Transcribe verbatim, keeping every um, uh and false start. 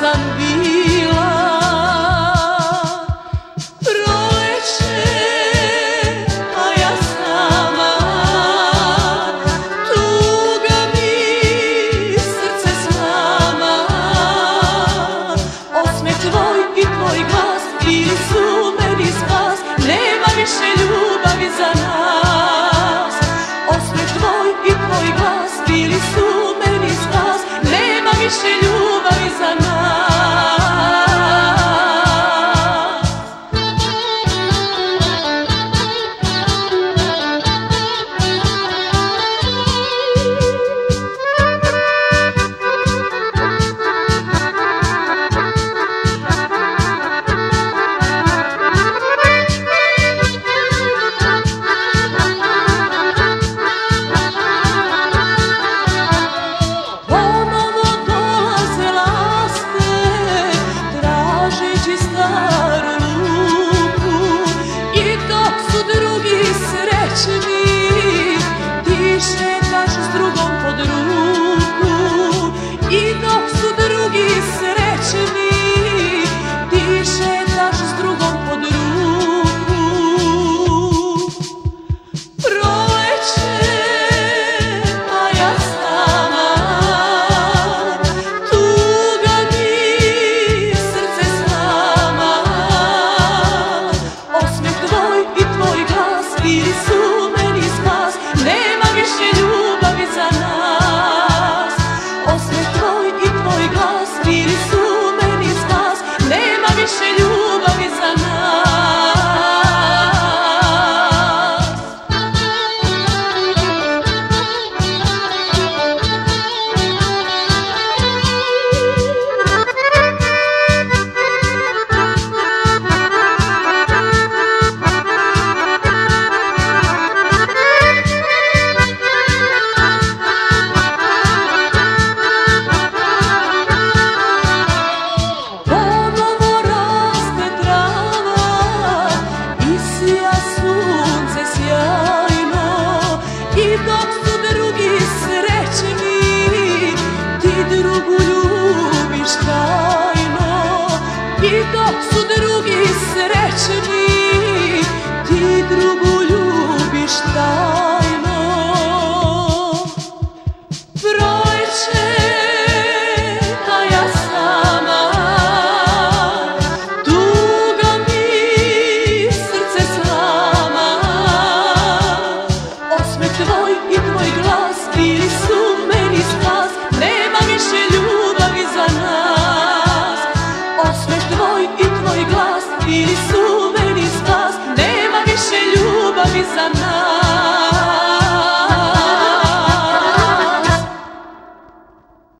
sam bila. Proleće, a ja sama, tuga mi srce slama. Osmeh tvoj i tvoj glas bili su meni spas, nema više ljubavi za nas. Osmeh tvoj i tvoj glas bili su meni spas, nema više ljubavi za nas. Ti šetaš s drugom pod ruku i dok su drugi srećni, ti šetaš s drugom pod ruku. Proleće, a ja sama, tuga mi srce slama. Osmeh tvoj i tvoj glas bili su meni spas, nema više ljubavi za nas. Osmeh tvoj i tvoj glas bili su meni spas, nema više ljubavi za nas. I dok su drugi srećni, ti drugu ljubiš tajno. I dok su drugi srećni, ti drugu ljubiš tajno. Proleće, a ja sama, tuga mi srce slama. Osmeh tvoj i tvoj glas bili su meni spas, nema više ljubavi za nas. Osmeh tvoj i tvoj glas bili su